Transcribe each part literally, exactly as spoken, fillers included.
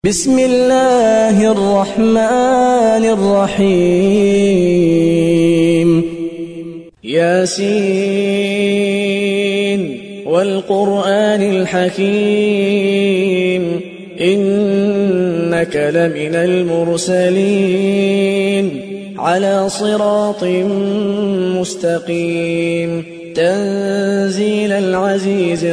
بسم الله الرحمن الرحيم ياسين والقرآن الحكيم إنك لمن المرسلين على صراط مستقيم تنزيل العزيز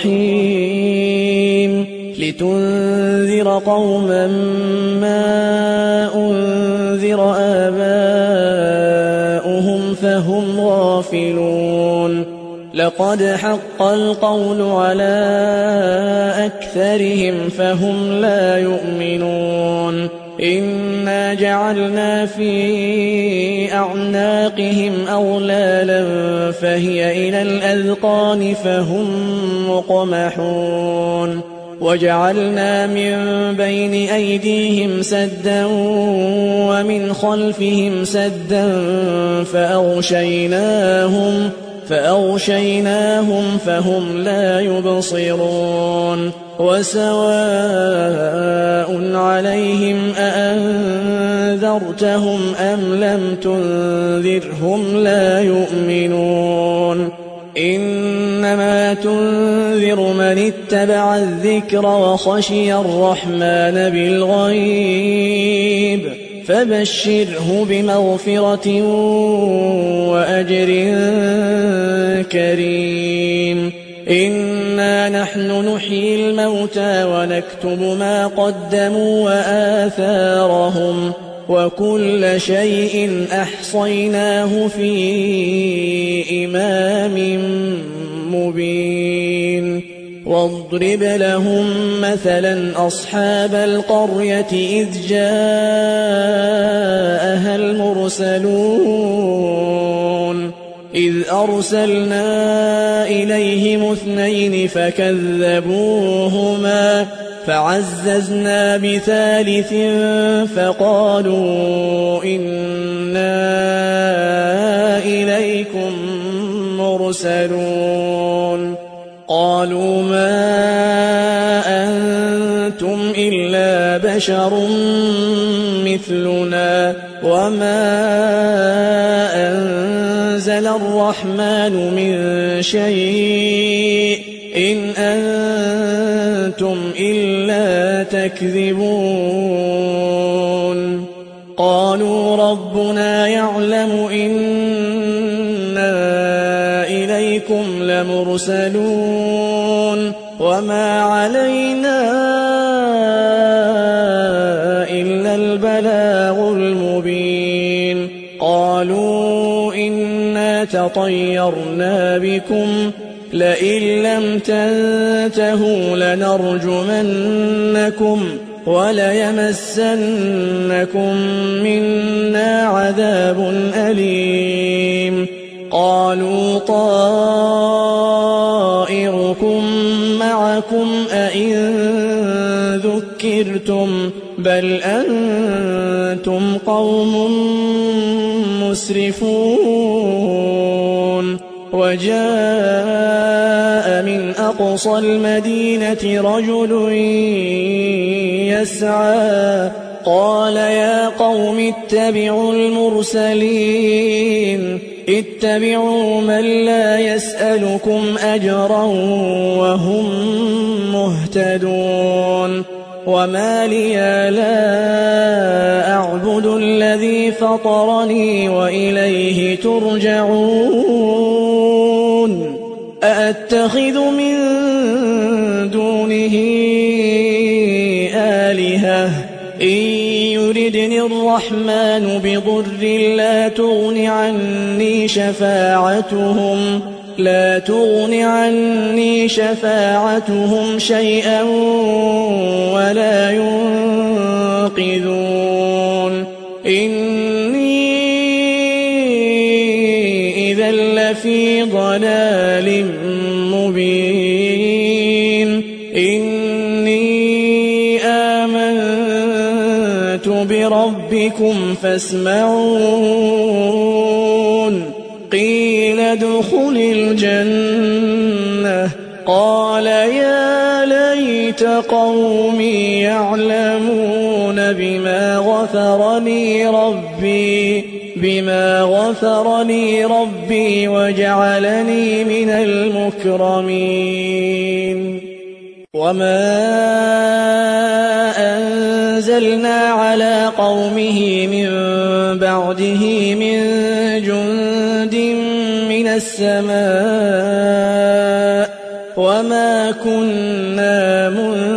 الرحيم لتنذر قوما ما أنذر آباؤهم فهم غافلون لقد حق القول على أكثرهم فهم لا يؤمنون إنا جعلنا في أعناقهم أغلالا فهي إلى الأذقان فهم مقمحون وجعلنا من بين أيديهم سدا ومن خلفهم سدا فأغشيناهم فأغشيناهم فهم لا يبصرون وسواء عليهم أأنذرتهم أم لم تنذرهم لا يؤمنون إنما تنذر من اتبع الذكر وخشي الرحمن بالغيب فبشره بمغفرة وأجر كريم إنا نحن نحيي الموتى ونكتب ما قدموا وآثارهم وكل شيء أحصيناه في إمام مبين واضرب لهم مثلا أصحاب القرية إذ جاءها المرسلون إذ أرسلنا إليهم اثنين فكذبوهما فعززنا بثالث فقالوا إنا إليكم مرسلون قالوا ما أنتم إلا بشر مثلنا وما أنزل الرحمن من شيء إن أنتم إلا تكذبون قالوا ربنا يعلم إنا إليكم لمرسلون وما علينا إلا البلاغ المبين قالوا إنا تطيرنا بكم لئن لم تنتهوا لنرجمنكم وليمسنكم منا عذاب أليم قالوا طائركم معكم أئن ذكرتم بل أنتم قوم مسرفون وجاء من أقصى المدينة رجل يسعى قال يا قوم اتبعوا المرسلين اتبعوا من لا يسألكم أجرا وهم مهتدون وما لي لا أعبد الذي فطرني وإليه ترجعون أأتخذ من دونه آلهة إن يردني الرحمن بضر لا تغن عني شفاعتهم لا تغن عني شفاعتهم شيئا ولا ينقذون إني إذا لفي ضلال مبين إني آمنت بربكم فاسمعون قيل ادخل الجنة قال يا ليت ليت قومي يعلمون بما غفر لي ربي بما غفر لي ربي وجعلني من المكرمين وما أنزلنا على قومه من بعده من جند من السماء وما كنا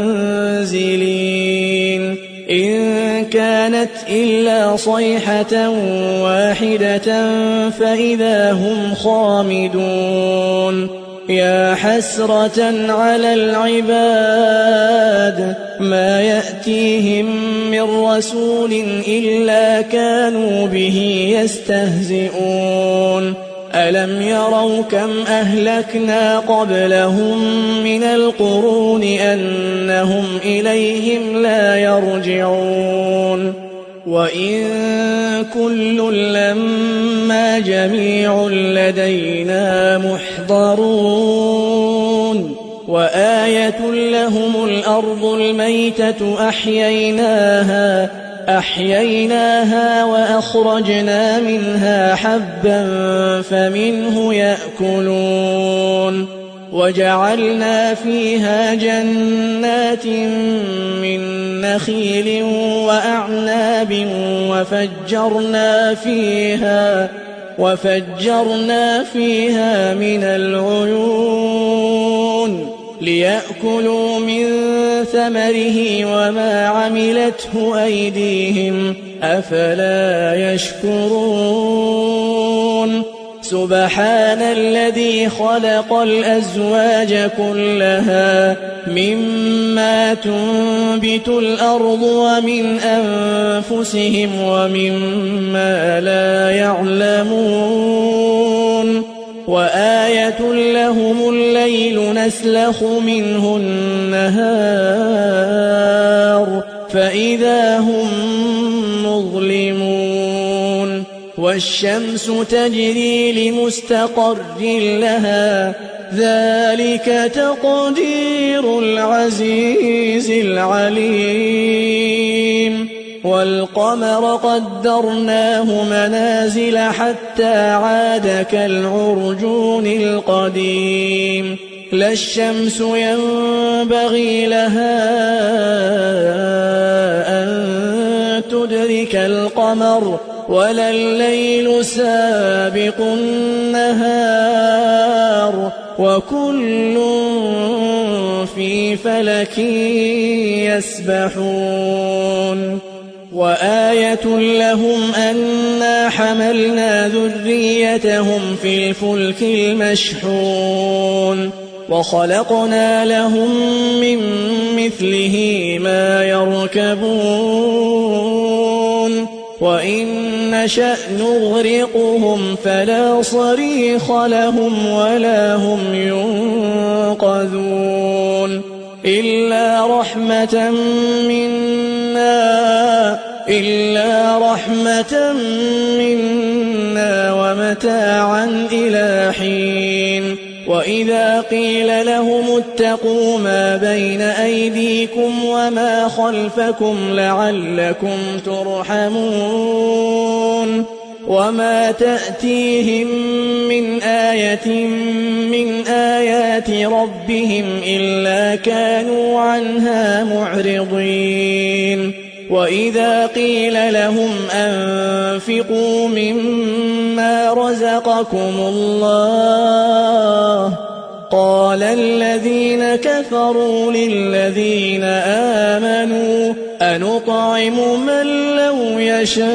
منزلين إن كانت إلا صيحة واحدة فإذا هم خامدون يا حسرة على العباد ما يأتيهم من رسول إلا كانوا به يستهزئون ألم يروا كم أهلكنا قبلهم من القرون أنهم إليهم لا يرجعون وإن كل لما جميع لدينا محضرون وآية لهم الأرض الميتة أحييناها أحييناها وأخرجنا منها حبا فمنه يأكلون وجعلنا فيها جنات من نخيل وأعناب وفجرنا فيها وفجرنا فيها من العيون ليأكلوا من ثمره وما عملته أيديهم أفلا يشكرون سبحان الذي خلق الأزواج كلها مما تنبت الأرض ومن أنفسهم ومما لا يعلمون وآية لهم الليل نسلخ منه النهار فإذا هم مظلمون والشمس تجري لمستقر لها ذلك تقدير العزيز العليم والقمر قدرناه منازل حتى عاد كالعرجون القديم لا الشمس ينبغي لها أن تدرك القمر ولا الليل سابق النهار وكل في فلك يسبحون وآية لهم أنا حملنا ذريتهم في الفلك المشحون وخلقنا لهم من مثله ما يركبون وإن نشأ نغرقهم فلا صريخ لهم ولا هم ينقذون إلا رحمة منا إلا رحمة منا ومتاعا إلى حين وإذا قيل لهم اتقوا ما بين أيديكم وما خلفكم لعلكم ترحمون وما تأتيهم من آية من آيات ربهم إلا كانوا عنها معرضين وإذا قيل لهم أنفقوا مما رزقكم الله قال الذين كفروا للذين آمنوا أنطعم من لو يشاء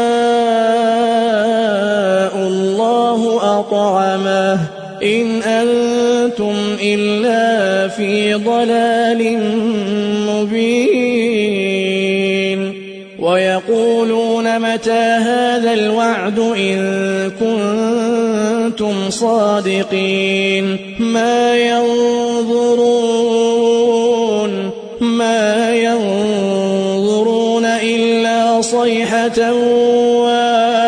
الله أطعمه إن أنتم إلا في ضلال مبين ويقولون متى هذا الوعد إن كنتم صادقين ما ينظرون ما ينظرون إلا صيحة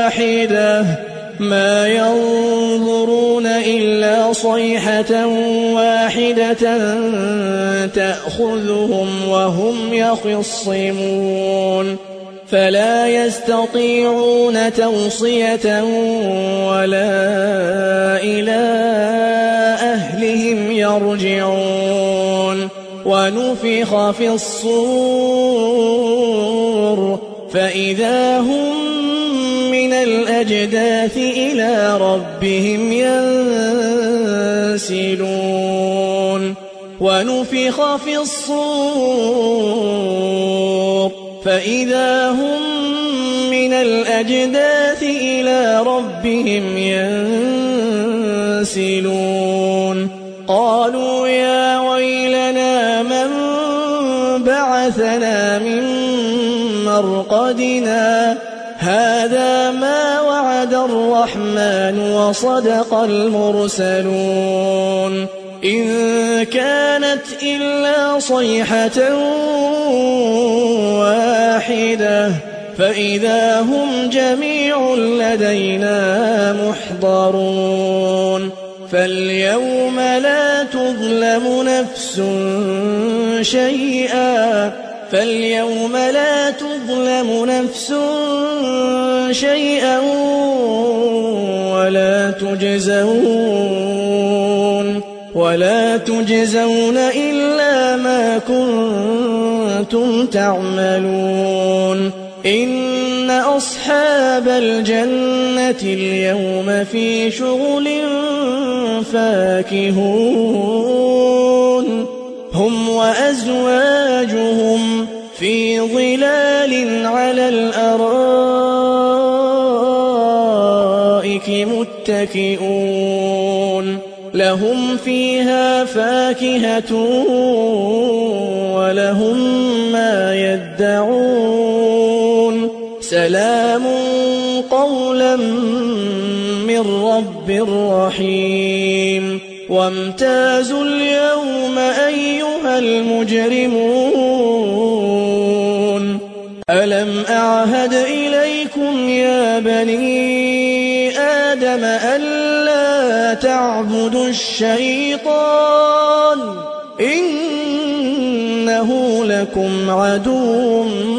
واحدة ما ينظرون إلا صيحة واحدة تأخذهم وهم يخصمون فلا يستطيعون توصية ولا إلى أهلهم يرجعون ونفخ في الصور فإذا هم من الأجداث إلى ربهم ينسلون ونفخ في الصور فإذا هم من الأجداث إلى ربهم ينسلون قالوا يا ويلنا من بعثنا من مرقدنا هذا ما وعد الرحمن وصدق المرسلون إن كانت إلا صيحة واحدة فإذا هم جميع لدينا محضرون فاليوم لا تظلم نفس شيئا فاليوم لا تظلم نفس شيئا ولا تجزون ولا تجزون إلا ما كنتم تعملون إن أصحاب الجنة اليوم في شغل فاكهون هم وأزواجهم في ظلال على الأرائك متكئون لهم فيها فاكهة ولهم ما يدعون سلام قولا من رب رحيم وامتازوا اليوم أيها المجرمون ألم أعهد إليكم يا بني آدم ألا تعبدوا الشيطان إنه لكم عدو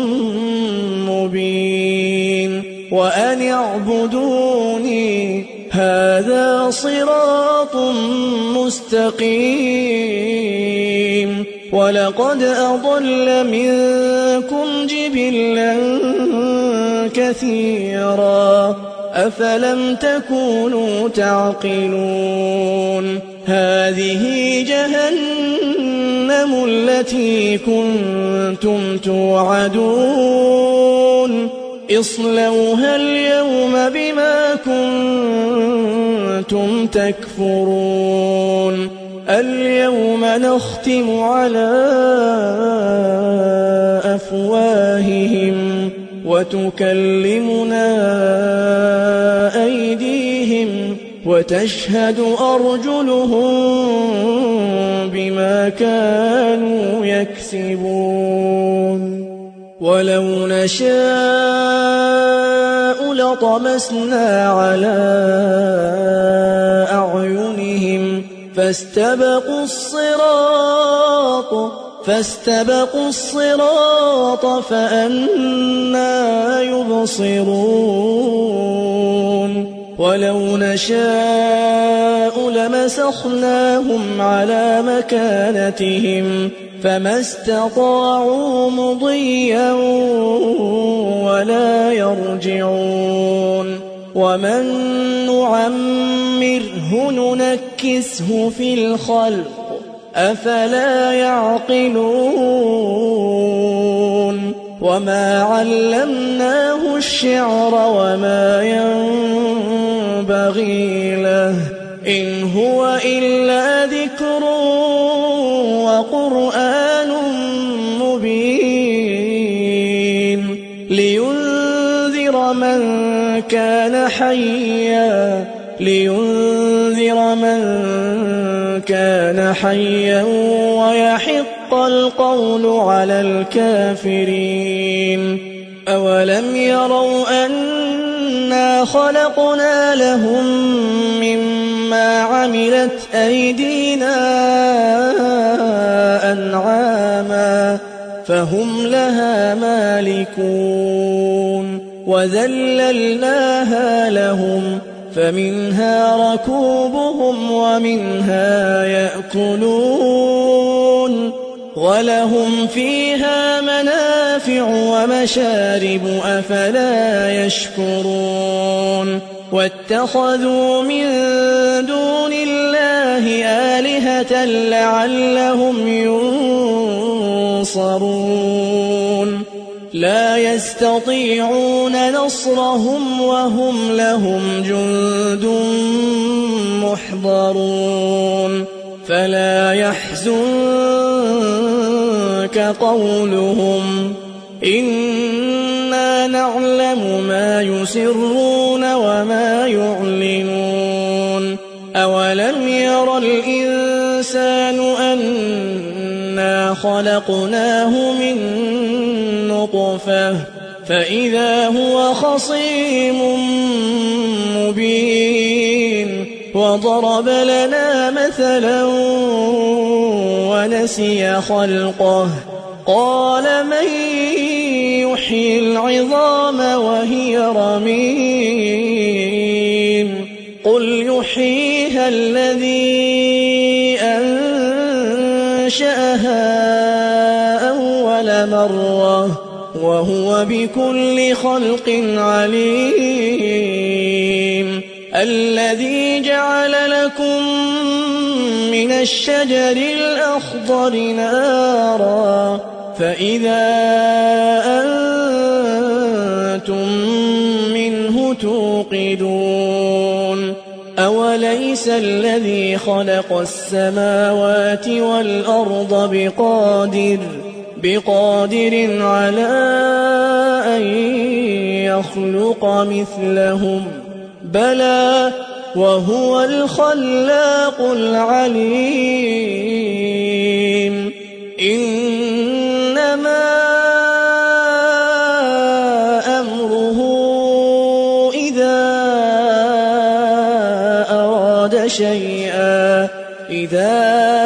مبين وأن اعبدوني هذا صراط مستقيم ولقد أضل منكم جبلا كثيرا أفلم تكونوا تعقلون هذه جهنم التي كنتم توعدون اصلوها اليوم بما كنتم تكفرون اليوم نختم على أفواههم وتكلمنا أيديهم وتشهد أرجلهم بما كانوا يكسبون ولو نشاء لطمسنا على أعينهم فاستبقوا الصراط فاستبقوا الصراط فأنى يبصرون ولو نشاء لمسخناهم على مكانتهم فما استطاعوا مضيا ولا يرجعون ومن نعمره ننكسه في الخلق أفلا يعقلون وما علمناه الشعر وما ينبغي له إن هو إلا ذكر وقرآن مبين لينذر من كان حيا لينذر من كان حيا ويحق القول على الكافرين أولم يروا أن إنا خلقنا لهم مما عملت أيدينا أنعاما فهم لها مالكون وذللناها لهم فمنها ركوبهم ومنها يأكلون ولهم فيها منافع ومشارب أفلا يشكرون واتخذوا من دون الله آلهة لعلهم ينصرون لا يستطيعون نصرهم وهم لهم جند محضرون فلا يحزنك قولهم إنا نعلم ما يسرون وما يعلنون أولم ير الإنسان أنا خلقناه من نطفة فإذا هو خصيم مبين وضرب لنا مثلا ونسي خلقه قال من يحيي العظام وهي رميم قل يحييها الذي أنشأها أول مرة وهو بكل خلق عليم الذي جعل لكم من الشجر الأخضر نارا فإذا أنتم منه توقدون أوليس الذي خلق السماوات والأرض بقادر بقادر على أن يخلق مثلهم بلى وهو الخلاق العليم إنما أمره إذا أراد شيئا إذا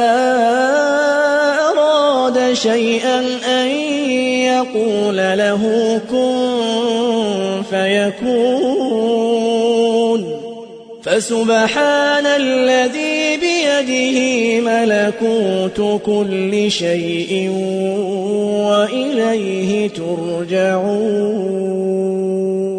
أراد شيئا أن يقول له كن فيكون فسبحان الذي بيده ملكوت كل شيء وإليه ترجعون.